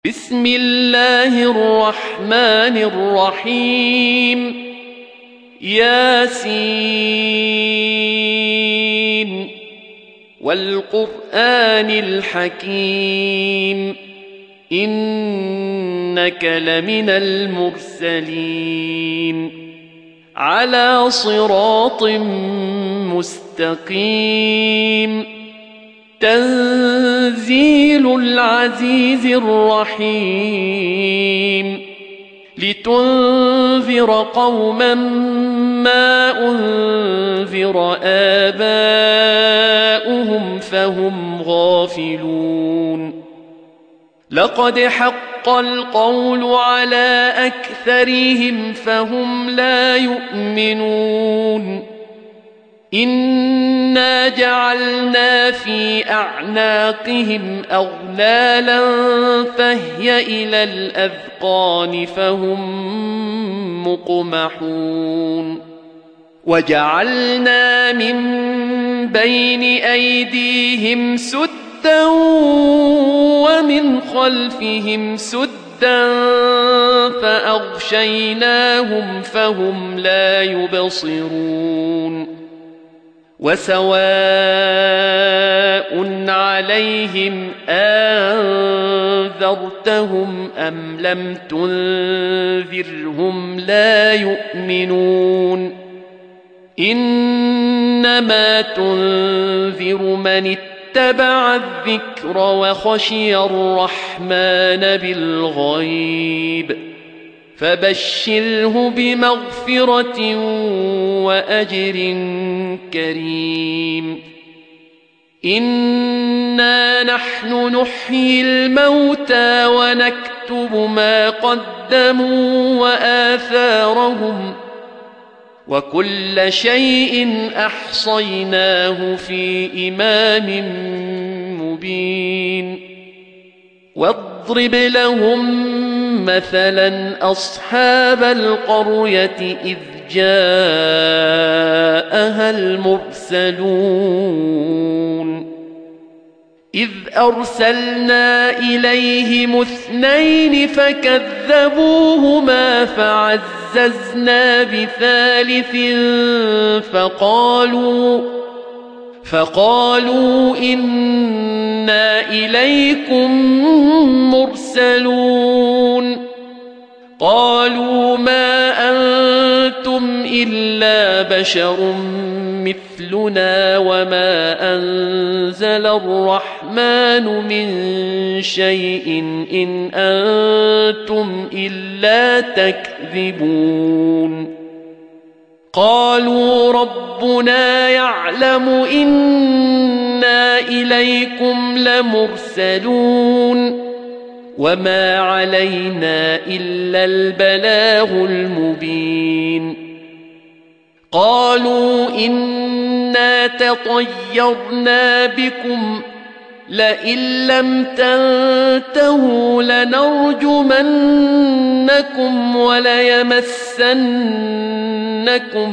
بسم الله الرحمن الرحيم ياسين والقرآن الحكيم إنك لمن المرسلين على صراط مستقيم تنزيل العزيز الرحيم لتنذر قوما ما أنذر آباؤهم فهم غافلون لقد حق القول على أكثرهم فهم لا يؤمنون إنا جعلنا في أعناقهم أغلالا فهي إلى الأذقان فهم مقمحون وجعلنا من بين أيديهم سدا ومن خلفهم سدا فأغشيناهم فهم لا يبصرون وسواء عليهم أنذرتهم أم لم تنذرهم لا يؤمنون إنما تنذر من اتبع الذكر وخشي الرحمن بالغيب فبشره بمغفرة وأجر كريم إنا نحن نحيي الموتى ونكتب ما قدموا وآثارهم وكل شيء أحصيناه في إمام مبين واضرب لهم مثلا أصحاب القرية إذ جاءها المرسلون إذ أرسلنا إليهم 2 فكذبوهما فعززنا بثالث فقالوا إنا إليكم مرسلون قالوا ما أنتم إلا بشر مثلنا وما أنزل الرحمن من شيء إن أنتم إلا تكذبون قالوا ربنا يعلم إنا إليكم لمرسلون وما علينا إلا البلاغ المبين قالوا إنا تطيرنا بكم لئن لم تنتهوا لنرجمنكم وليمسنكم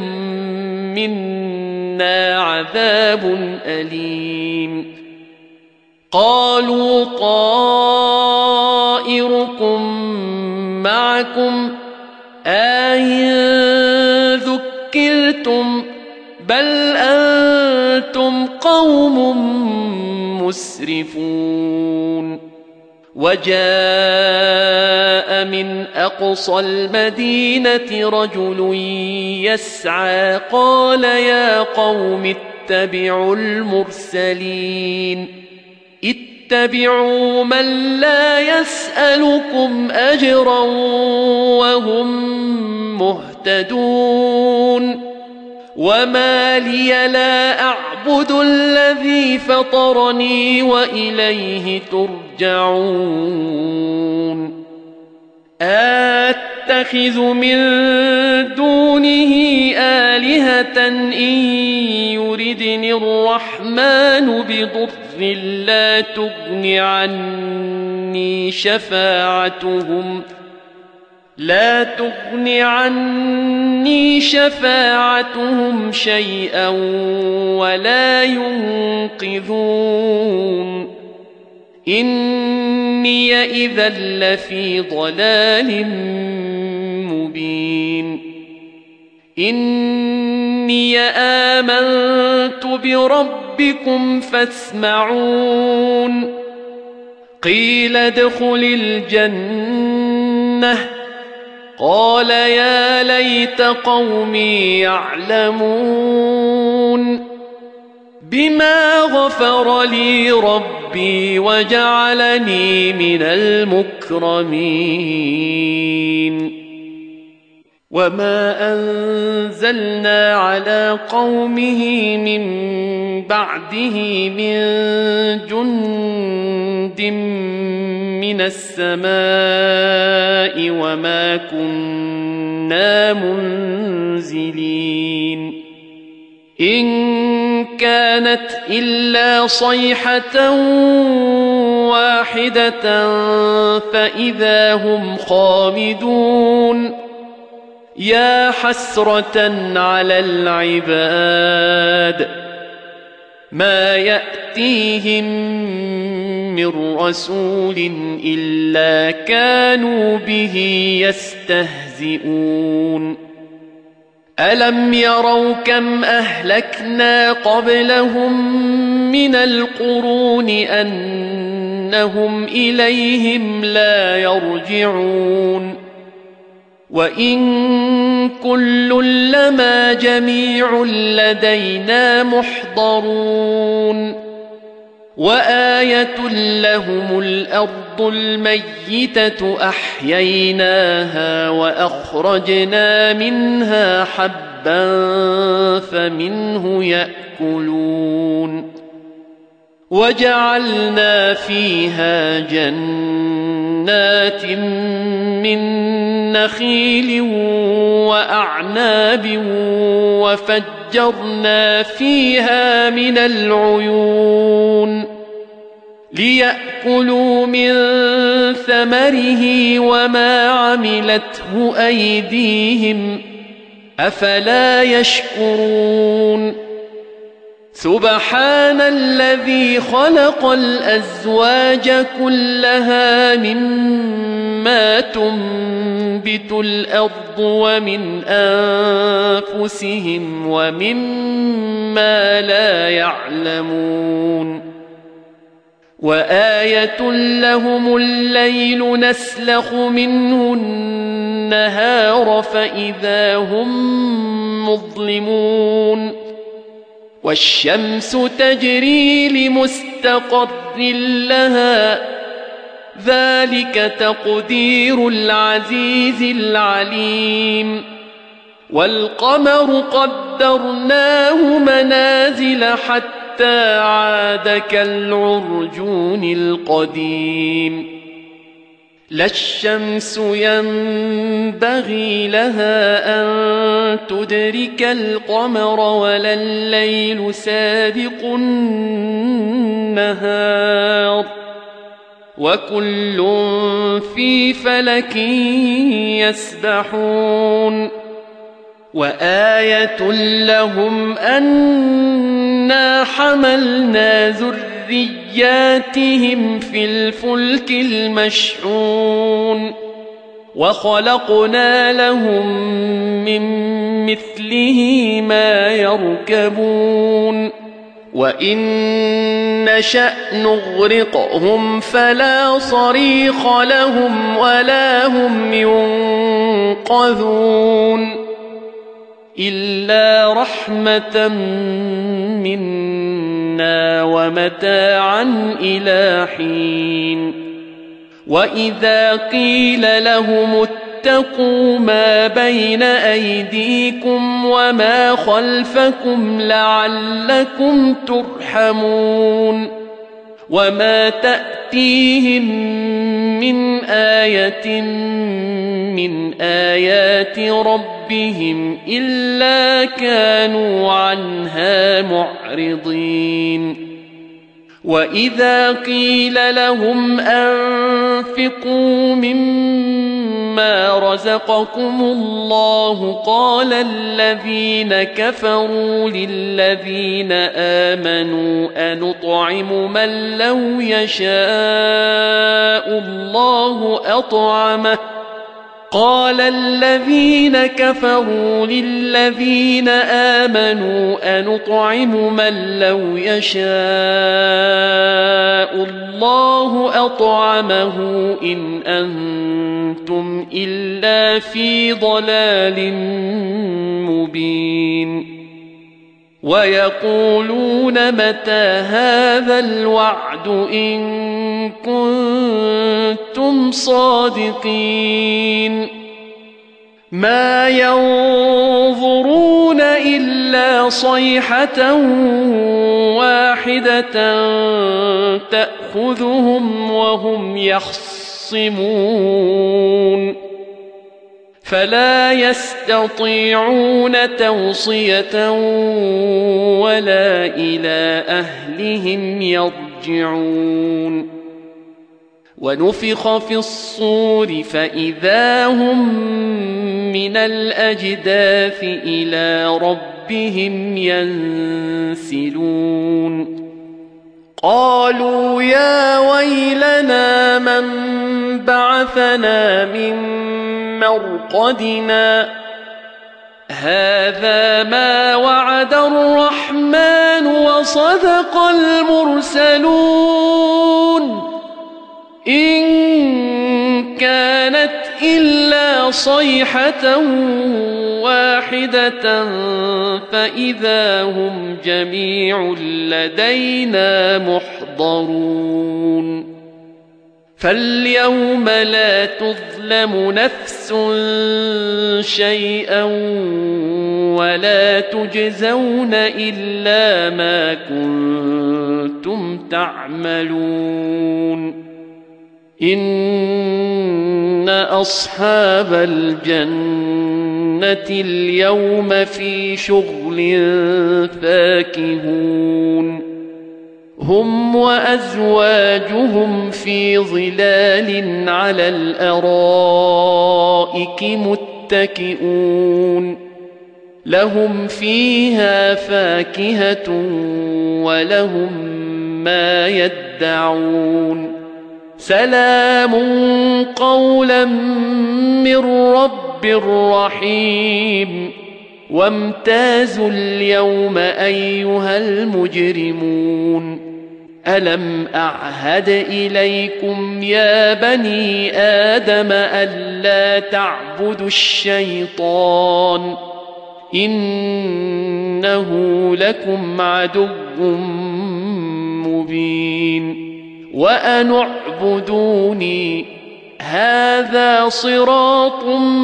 منا عذاب أليم قالوا طائركم معكم أئن ذكرتم بل أنتم قوم مسرفون وجاء من أقصى المدينة رجل يسعى قال يا قوم اتبعوا المرسلين اتبعوا من لا يسألكم أجرا وهم مهتدون وما لي لا أعبد الذي فطرني وإليه ترجعون أتخذ من دونه آلهة إن يردني الرحمن بضر لا تغن عني شفاعتهم شيئا ولا ينقذون إني إذا لفي ضلال مبين إني آمنت بربكم فاسمعون قيل ادخل الجنة قال يا ليت قومي يعلمون بما غفر لي ربي وجعلني من المكرمين وما أنزلنا على قومه من بعده من جند من السماء وما كنا منزلين إن كانت إلا صيحة واحدة فإذا هم خامدون يا حسرة على العباد ما يأتيهم من رسول إلا كانوا به يستهزئون ألم يروا كم أهلكنا قبلهم من القرون أنهم إليهم لا يرجعون وإن كل لما جميع لدينا محضرون وآية لهم الأرض الميتة أحييناها وأخرجنا منها حبا فمنه يأكلون وجعلنا فيها جنات من نخيل وأعناب وفجرنا فيها من العيون ليأكلوا من ثمره وما عملته أيديهم أفلا يشكرون سبحان الذي خلق الأزواج كلها مما تنبت الأرض ومن أنفسهم ومما لا يعلمون وآية لهم الليل نسلخ منه النهار فإذا هم مظلمون والشمس تجري لمستقر لها ذلك تقدير العزيز العليم والقمر قدرناه منازل حتى عاد كالعرجون القديم لا الشمس ينبغي لها أن تدرك القمر ولا الليل سابق النهار وكل في فلك يسبحون وآية لهم أنا حملنا ذرياتهم في الفلك المشحون وخلقنا لهم من مثله ما يركبون وإن نشأ نغرقهم فلا صريخ لهم ولا هم ينقذون إلا رحمة منا ومتاعا إلى حين وإذا قيل لهم اتقوا ما بين أيديكم وما خلفكم لعلكم ترحمون وما تأتيهم من آية من آيات ربهم إلا كانوا عنها معرضين وإذا قيل لهم أنفقوا مما رزقكم الله قال الذين كفروا للذين آمنوا أنطعم من لو يشاء الله أطعمه قال الذين كفروا للذين آمنوا أنطعم من لو يشاء الله أطعمه إن أنتم إلا في ضلال مبين ويقولون متى هذا الوعد إن كنتم صادقين ما ينظرون إلا صيحة واحدة تأخذهم وهم يخصمون فلا يستطيعون توصية ولا إلى أهلهم يرجعون ونفخ في الصور فإذا هم من الأجداث إلى ربهم ينسلون قالوا يا ويلنا من بعثنا من مرقدنا هذا ما وعد الرحمن وصدق المرسلون إن كانت إلا صيحة واحدة فإذا هم جميع لدينا محضرون فاليوم لا تظلم نفس شيئا ولا تجزون إلا ما كنتم تعملون إن أصحاب الجنة اليوم في شغل فاكهون هم وأزواجهم في ظلال على الأرائك متكئون لهم فيها فاكهة ولهم ما يدعون سلام قولا من رب رحيم وامتازوا اليوم أيها المجرمون ألم أعهد إليكم يا بني آدم ألا تعبدوا الشيطان إنه لكم عدو مبين وأن اعبدوني هذا صراط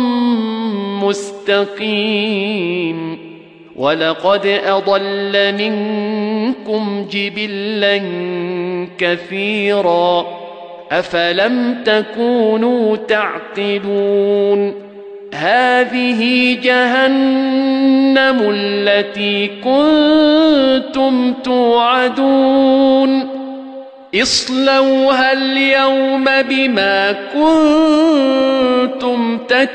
مستقيم ولقد أضل منكم جبلا كثيرا أفلم تكونوا تعقلون هذه جهنم التي كنتم توعدون اصلوها اليوم بما كنتم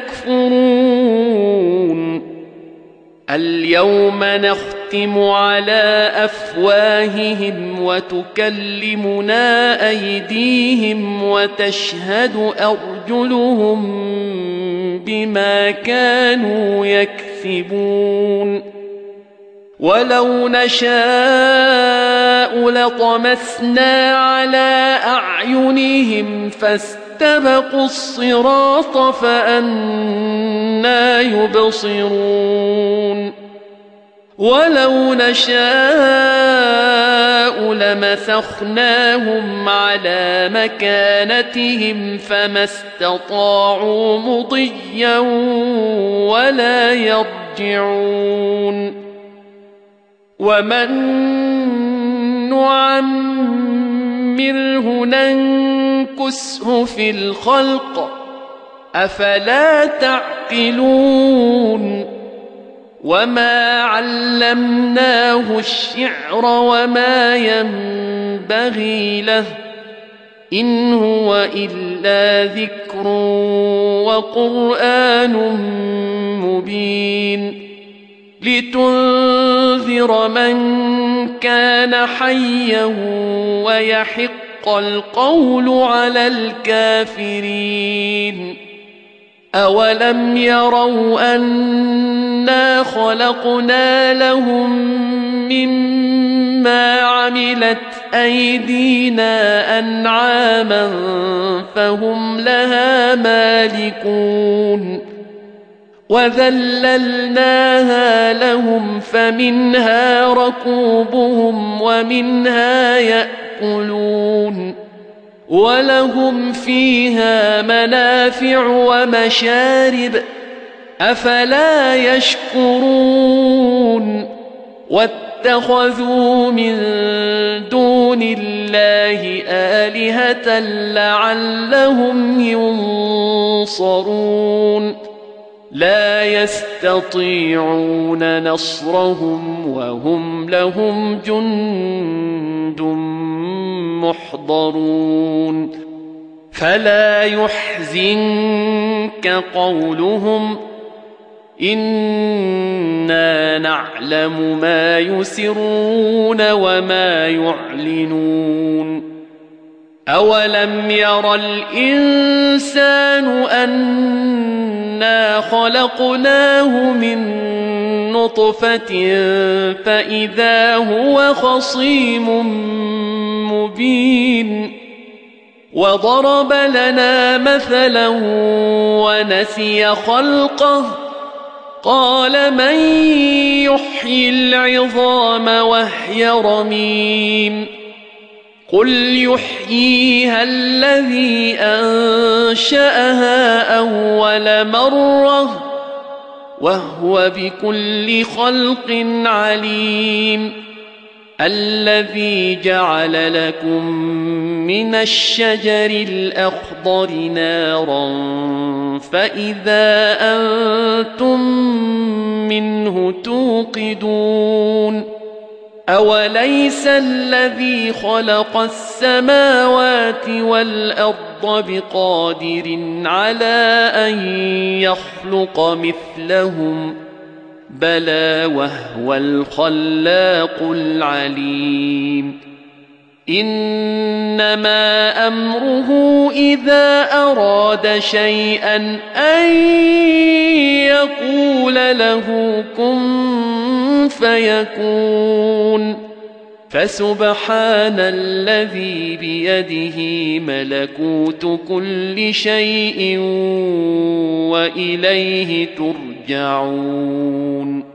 تكفرون اليوم نختم على أفواههم وتكلمنا أيديهم وتشهد أرجلهم بما كانوا يكسبون ولو نشاء لطمسنا على أعينهم فاستبقوا الصراط فأنى يبصرون ولو نشاء لمسخناهم على مكانتهم فما استطاعوا مضيا ولا يرجعون ومن نعمره ننكسه في الخلق أفلا تعقلون وما علمناه الشعر وما ينبغي ينبغي له إن هو إلا ذكر وقرآن مبين لتنذر من كان حيا ويحق القول على الكافرين أولم يروا أنا خلقنا لهم مما عملت أيدينا أنعاما فهم لها مالكون وذللناها لهم فمنها ركوبهم ومنها يأكلون ولهم فيها منافع ومشارب أفلا يشكرون واتخذوا من دون الله آلهة لعلهم ينصرون لا يستطيعون نصرهم وهم لهم جند محضرون فلا يحزنك قولهم إنا نعلم ما يسرون وما يعلنون أولم ير الإنسان أنا خلقناه من نطفة فإذا هو خصيم مبين وضرب لنا مثلا ونسي خلقه قال من يحيي العظام وهي رميم قل يحييها الذي أنشأها أول مرة وهو بكل خلق عليم الذي جعل لكم من الشجر الأخضر نارا فإذا أنتم منه توقدون أوليس الذي خلق السماوات والأرض بقادر على أن يخلق مثلهم بلى وهو الخلاق العليم إنما أمره إذا أراد شيئا أن يقول له كن فيكون فسبحان الذي بيده ملكوت كل شيء وإليه ترجعون